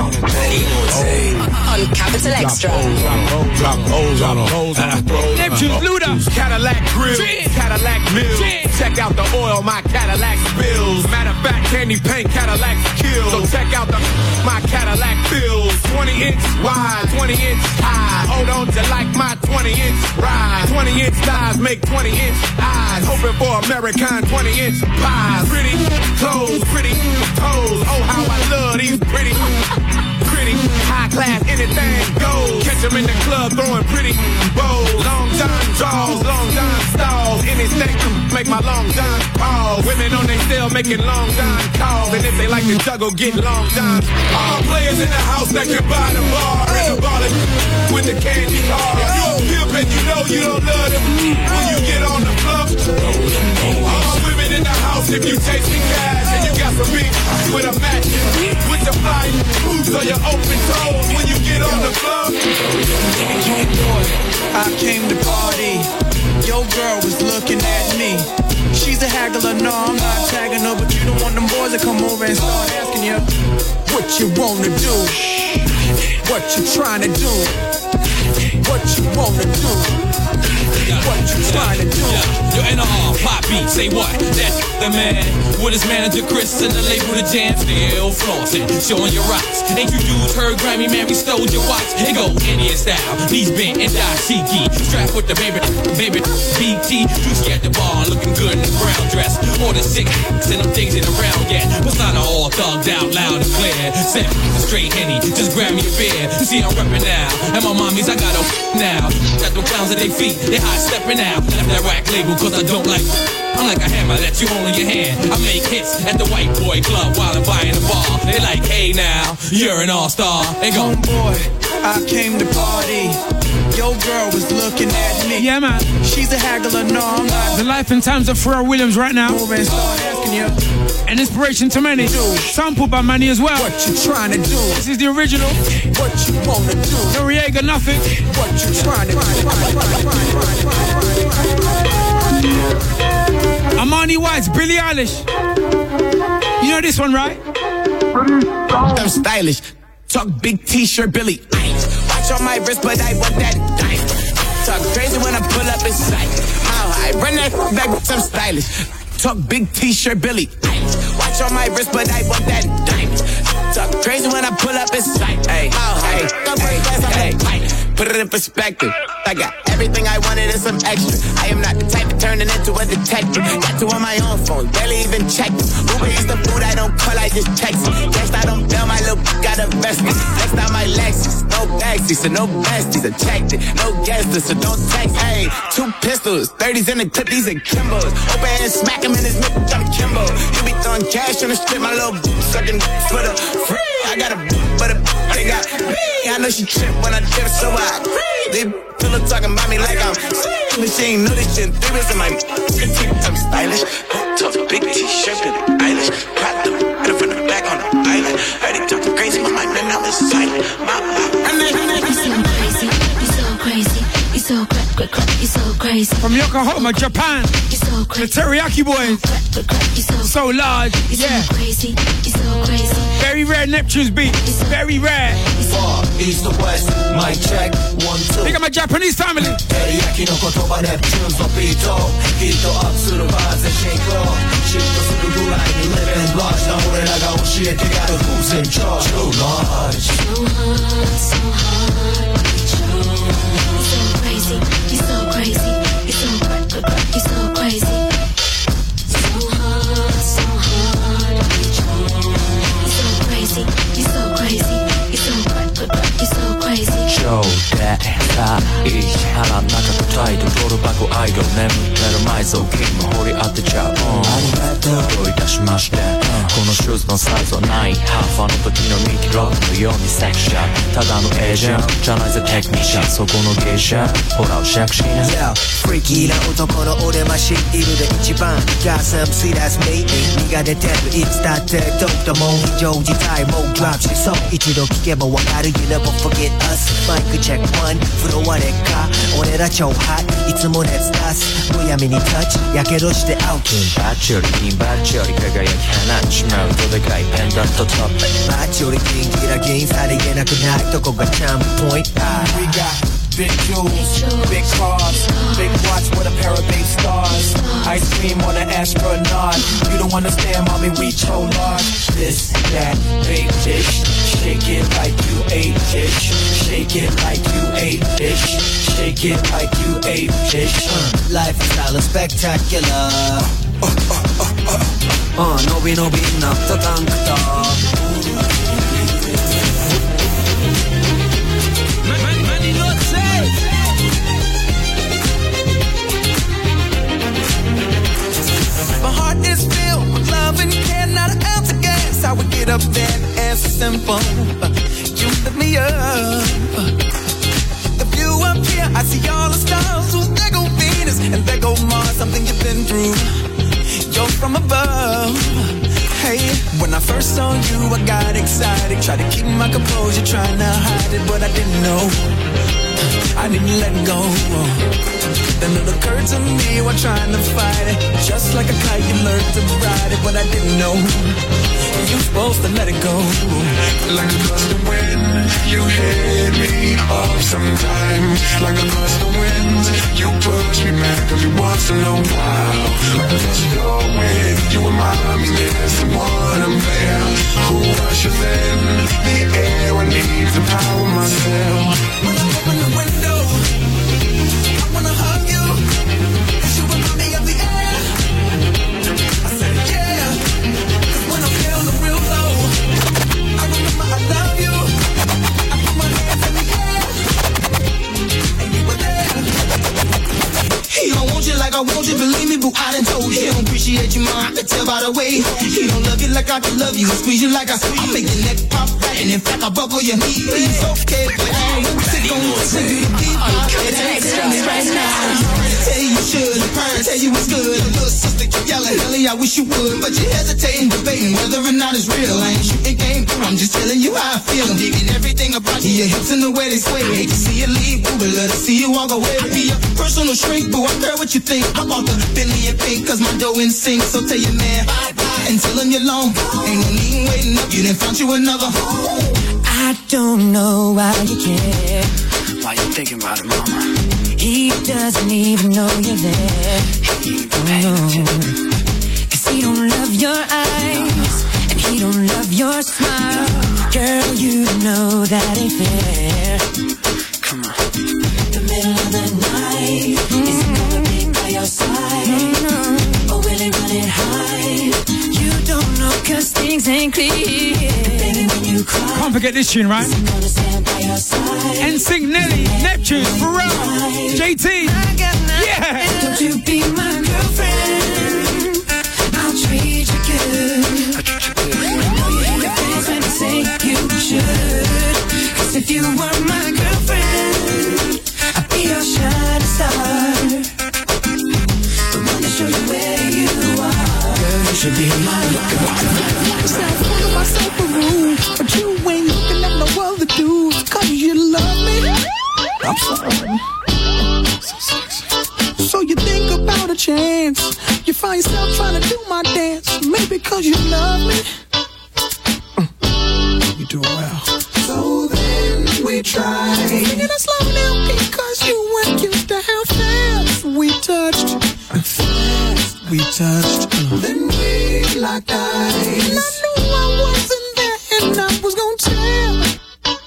S5: Capital Extra.
S13: Drop O's on
S8: Neptune's Luda.
S13: Cadillac grills, Cadillac mills. Check out the oil, my Cadillac spills. Matter of fact, candy paint Cadillac kills. So check out my Cadillac fills. 20-inch wide, 20-inch high. Hold on to like my 20-inch ride. 20-inch thighs make 20-inch eyes. Hoping for American 20-inch pies. Pretty clothes, pretty toes. Oh, how I love these pretty high class, anything goes. Catch them in the club throwing pretty bows. Long John draws, Long John stalls. Anything to make my Long John pause. Women on they still making Long John calls. And if they like to juggle, get Long John. All players in the house that can buy the bar. And the ball with the candy car. If you a pimp and you know you don't love them, when you get on the club. All women in the house, if you chasing cash and you got some beef with a match, with the fly, boots on your open toes when you get on the club.
S10: I came to party. Your girl was looking at me. She's a haggler, no, I'm not tagging her, but you don't want them boys to come over and start asking you what you wanna do, what you trying to do, what you wanna do. What you trying to do?
S18: Yo, NR, pop beat, say what? That's the man. With his manager Chris and the label The Jam, still flossing, showing your rocks. Ain't you dudes heard Grammy man, we stole your watch? It go Indian style, knees bent and dashiki. Strapped with the baby BT. Juicy at the bar, looking good in the brown dress. Or the sick, and them things ain't around yet. Persona all thugged out, loud and clear. Said straight Henny, just grab me a beer. See I'm reppin' now, and my mommies I got a now. Got them clowns at their feet, they high stepping out. Left that whack label cause I don't like. I'm like a hammer that you hold in your hand. I make hits at the white boy club while I'm buying a bar. They like, hey now, you're an all-star. They go,
S10: homeboy, I came to party. Your girl was looking at me.
S8: Yeah, man.
S10: She's a haggler, no, I'm not.
S8: The life and times of Pharrell Williams right now.
S10: Over and start asking you.
S8: An inspiration to many. Sampled by Manny as well.
S10: What you trying to do?
S8: This is the original.
S10: What you wanna do?
S8: Noriega, nothing.
S10: What you trying to do?
S8: Armani White's Billie Eilish. You know this one, right?
S10: I'm stylish. Talk big t-shirt, Billie Eilish. Watch on my wrist, but I want that diamond. Talk crazy when I pull up in sight. How I run that back, I'm stylish. Talk big t-shirt, Billie Eilish. Watch on my wrist, but I want that diamond. Talk crazy when I pull up in sight. Hey, put it in perspective. I got everything I wanted and some extra. I am not the type of turning into a detective. Got two on my own phone, barely even check them. Uber is the food I don't call, I just text them. Guess I don't bail, my little got a vested. Next out my Lexus, no backseat, so no besties. I checked it, no guesses, so don't text. Hey, 2 pistols, 30s in the clip, these are Kimbos. Open and smack him in his lip, I'm Kimbo. You be throwing cash on the strip, my little sucking for the free. I got a but a they got me. I know she trip when I dip, so I they pillow talking about me like I'm but she ain't know this shit. 3 was in my I'm stylish. Tough big t-shirt, Billie Eilish. Got the in the front and back on the island. Heard it talking crazy, my mind now is silent.
S11: You so crazy, you so crazy.
S8: From Yokohama, Japan.
S11: You so crazy.
S8: The Teriyaki Boys. So large. Yeah.
S11: Crazy, you so crazy.
S8: Very rare Neptune's beat. Very rare.
S3: Far east to west, mic check, 1, 2.
S8: Look at my Japanese family.
S3: Teriyaki no kotoba Neptune's no beat. Heat up するバーゼシェイクシフトするぐらいに live and large な俺らが教えてやる Who's in charge? Too large.
S11: So hard, so hard. So crazy, you're so crazy. You're so you're so crazy. So hard, so hard. You're so crazy, you're so crazy. You're so crazy.
S20: Show that さ石原の中とタイトルバコアイドル眠ってる埋蔵金も掘り当てちゃうどういたしまして、このシューズのサイズはないハーファーの時のミキロックのようにセクシャル、ただのエージェントじゃないぜテクニシャン、そこの芸者ほらおしゃくしね。
S3: フリーキーな男の俺マシンいるで一番 Got some see that's me 苦手てるいつだってどうとも非常事態もドラップしそう一度聞けばわかる You never forget us マイクチェック1フロアでか俺ら超ハッいつも熱出すむやみにタッチやけどしてアウト
S20: バッチより銀バッチより輝き放ちまうどでかいペンダントトップ
S3: バッチより銀ギラ銀さりげなくないとこがチャンプポイント
S10: We got big jewels, big cars, big watch with a pair of big stars. Ice cream on an astronaut. You don't understand, mommy, we so large. This, that, big dish. Shake it like you ate fish. Shake it like you ate fish. Shake it like you ate fish.
S3: Lifestyle is spectacular. Nobi nobi up the tank top.
S10: My heart is filled with love and care, not an ounce of gas. How we get up there and answer simple. You lift me up. The view up here, I see all the stars. Ooh, there go Venus and there go Mars. Something you've been through. You're from above. Hey, when I first saw you, I got excited. Tried to keep my composure, trying to hide it, but I didn't know. I didn't let go. Then it occurred to me while trying to fight it. Just like a kite, you learned to ride it, but I didn't know. You're supposed to let it go.
S21: Like a gust of wind, you hit me off sometimes. Like a gust of wind, you push me back every once in a while. Like a gust of wind, you remind me there's someone I'm there who rushes in the air. I need to power myself.
S10: When I open the window, I wanna hug you. Cause you remind me of the air. I said yeah. Cause when I'm feeling real low, I remember I love you. I put my hands in the air, and you were there.
S3: He don't want you like I want you, believe me, boo, I done told you. He don't appreciate you, mom, I can tell by the way. He don't love you like I can love you, squeeze you like I squeeze. I make your neck pop right, and in fact I buckle your knee. Please, okay, but I ain't sick on you. It ain't right now. Tell you should, your parents tell you it's good. Your little sister keep yelling, Ellie, I wish you would. But you're hesitating, debating whether or not it's real. I ain't shooting game, I'm just telling you how I feel. I'm digging everything about you, your hips and the way they sway. Hate to see you leave, boo, but love to see you walk away. Be a personal shrink, boo, I care what you think. I bought the Bentley and pink, cause my dough in sync. So tell your man, bye-bye, and tell him you're long. Ain't no need waiting up, you done found you another home.
S16: I don't know why you care.
S21: Why you thinking about it, mama?
S16: He doesn't even know you're there. Cause he don't love your eyes, and he don't love your smile. Girl, you know that ain't fair.
S21: Come on.
S16: The middle of the night, is it gonna be by your side? Or will it run it high? You don't know cause things ain't clear. Baby, when you cry,
S8: can't forget this tune, right? NSYNC, Nelly, Neptune, Pharrell, JT. Yeah!
S16: Don't you be my girlfriend, I'll treat you good. I know you hear your friends when they say you should. Cause if you were my girlfriend, I'd be your shining star, the one to show you where you are.
S10: Girl, you should be my girlfriend.
S7: Pulling myself a room, but you ain't looking at no other dudes. Cause you love me. I'm sorry. So sexy. So you think about a chance. You find yourself trying to do my dance. Maybe cause you love me. You do well. So then we try. Singing it slow down because you weren't used to how fast we touched. Fast we touched. Then we locked eyes. And I knew I wasn't there and I was gonna tell.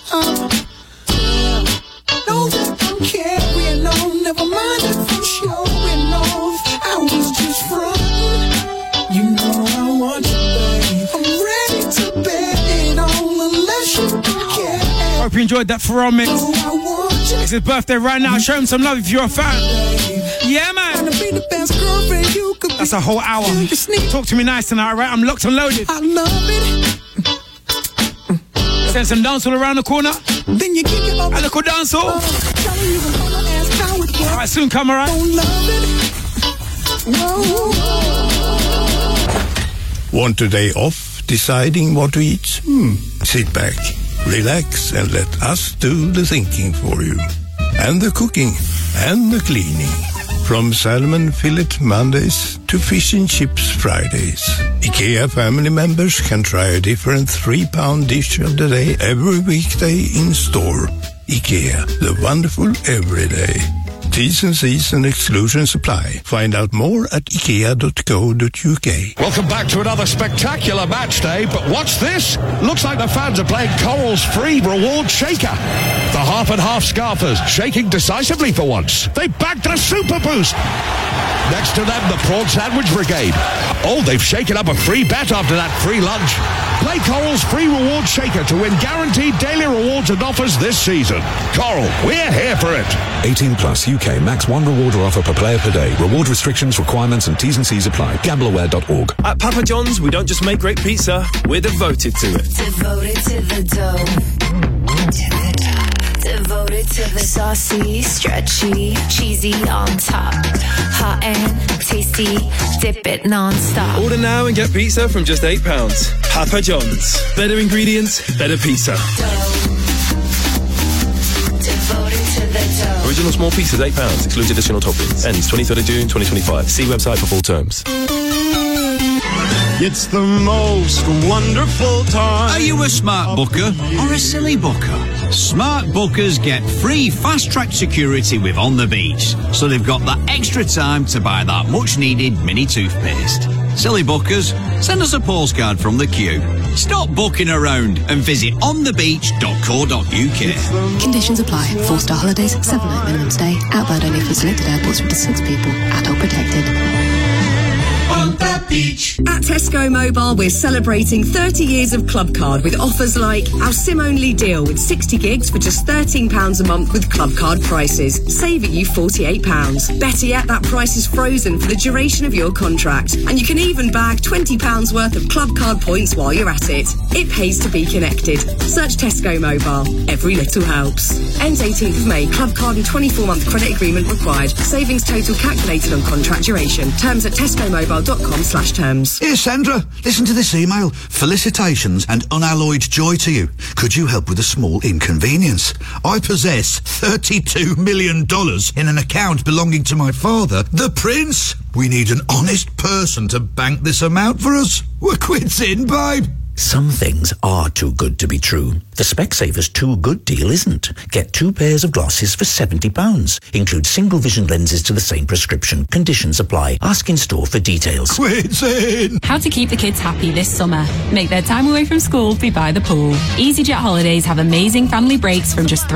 S7: Know that I'm carrying on. Never mind if I'm showing off. I was just frontin'. You know I want you, babe. I'm ready to bet it all unless you don't care.
S8: Hope you enjoyed that Pharrell mix. It's his birthday right now. Show him some love if you're a fan. Yeah, man. be the best girlfriend you could be. That's a whole hour. Talk to me nice tonight, alright? I'm locked and loaded.
S3: I love it.
S8: Send some dancehall around the corner.
S3: Then you kick it up.
S8: A little dancehall. Alright, soon come, alright?
S3: Don't love it. Whoa.
S1: Want a day off deciding what to eat? Sit back, relax, and let us do the thinking for you. And the cooking, and the cleaning. From salmon fillet Mondays to fish and chips Fridays. IKEA family members can try a different £3 dish of the day every weekday in store. IKEA, the wonderful everyday. T's and C's and exclusions apply. Find out more at ikea.co.uk.
S22: Welcome back to another spectacular match day, but what's this? Looks like the fans are playing Coral's free reward shaker. The half and half scarfers shaking decisively for once. They bagged a super boost. Next to them, the prawn sandwich brigade. Oh, they've shaken up a free bet after that free lunch. Play Coral's free reward shaker to win guaranteed daily rewards and offers this season. Coral, we're here for it.
S23: 18 plus UK max one reward or offer per player per day. Reward restrictions, requirements and T's and C's apply. Gambleaware.org.
S24: At Papa John's, we don't just make great pizza, we're devoted to it.
S9: Devoted to the dough. Devoted to the saucy, stretchy, cheesy on top. Hot and tasty, dip it non-stop.
S24: Order now and get pizza from just £8. Papa John's. Better ingredients, better pizza.
S9: Devoted to the dough.
S24: Original small pizzas, £8. Excludes additional toppings. Ends 23rd of June 2025. See website for full terms.
S25: It's the most wonderful time. Are you a smart booker or a silly booker? Smart bookers get free fast-track security with On the Beach, so they've got that extra time to buy that much-needed mini toothpaste. Silly bookers, send us a postcard from the queue. Stop booking around and visit onthebeach.co.uk.
S2: Conditions apply. 4-star holidays, 7-night minimum stay. Outbound only from selected airports with 6 people. Adult protected.
S3: On the beach.
S26: At Tesco Mobile, we're celebrating 30 years of Club Card with offers like our SIM-only deal with 60 gigs for just £13 a month with Club Card prices, saving you £48. Better yet, that price is frozen for the duration of your contract, and you can even bag £20 worth of Club Card points while you're at it. It pays to be connected. Search Tesco Mobile. Every little helps. Ends 18th of May. Club Card and 24-month credit agreement required. Savings total calculated on contract duration. Terms at tescomobile.com/terms.
S27: Here, Sandra, listen to this email. Felicitations and unalloyed joy to you. Could you help with a small inconvenience? I possess $32 million in an account belonging to my father, the Prince. We need an honest person to bank this amount for us. We're quits in, babe.
S28: Some things are too good to be true. The Specsavers Too Good deal isn't. Get 2 pairs of glasses for £70. Include single vision lenses to the same prescription. Conditions apply. Ask in store for details.
S27: Quits in!
S29: How to keep the kids happy this summer. Make their time away from school be by the pool. EasyJet holidays have amazing family breaks from just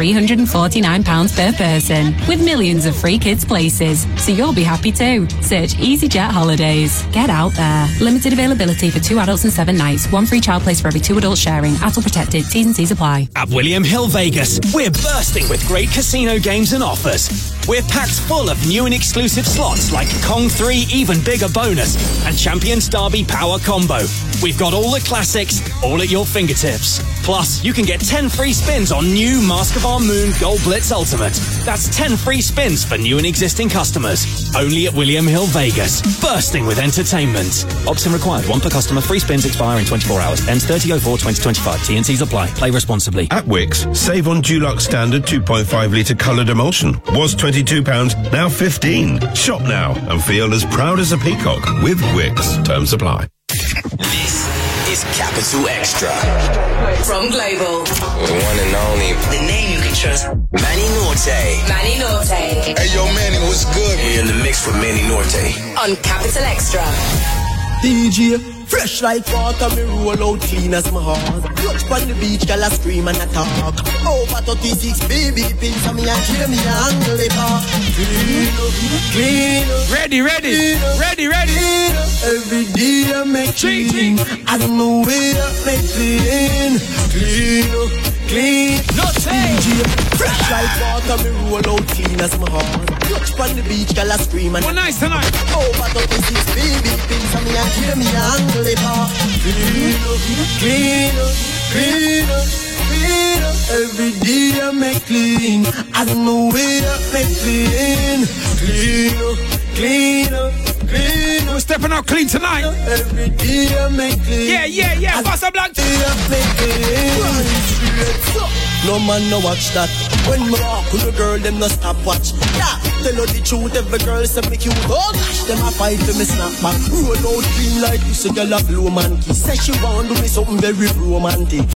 S29: £349 per person, with millions of free kids places. So you'll be happy too. Search EasyJet holidays. Get out there. Limited availability for 2 adults and 7 nights. 1 free child place for every 2 adults sharing. Adult protected. T's and C's apply.
S30: At William Hill Vegas, we're bursting with great casino games and offers. We're packed full of new and exclusive slots like Kong 3 Even Bigger Bonus and Champions Derby Power Combo. We've got all the classics, all at your fingertips. Plus, you can get 10 free spins on new Mask of Our Moon Gold Blitz Ultimate. That's 10 free spins for new and existing customers. Only at William Hill Vegas. Bursting with entertainment.
S24: Opt-in required. 1 per customer. Free spins expire in 24 hours. Ends 30/04/2025. T&Cs apply. Play responsibly.
S1: At Wix, save on Dulux Standard 2.5 litre coloured emulsion. Was £22, now $15. Shop now and feel as proud as a peacock with Wix. Terms apply.
S5: This is Capital Extra. From Global.
S4: The one and only.
S5: The name you can trust. Manny Norte. Manny Norte.
S14: Hey, yo, Manny, what's good?
S5: You're in the mix with Manny Norte. On Capital Extra.
S31: DJ, fresh like water, me roll out clean as my heart. Clutch on the beach, girl I scream and I talk. Over 36 baby pins, and me and kill me angle it off. Clean up.
S8: Ready.
S31: Every day I make clean. I don't know where I make clean. Clean.
S5: Not DJ,
S31: fresh like water, me roll out clean as my heart. Touch on the beach, girl, I scream and
S8: nice tonight.
S31: Over 36 baby pins on me and hear me angle it up. Clean up, clean up, clean up. Every day I make clean. I don't know where I make clean. Clean up, clean up, clean up.
S8: We're stepping out clean tonight.
S31: Every day I make clean.
S8: Yeah. Pass a blank.
S31: No man no watch that. When me walk with a girl, them no stop watch. Yeah, tell her the truth, every girl say me cute. Oh gosh, them a fight to me snap back. Roll out clean like this, a girl a blow monkey. Say she want do me something very romantic.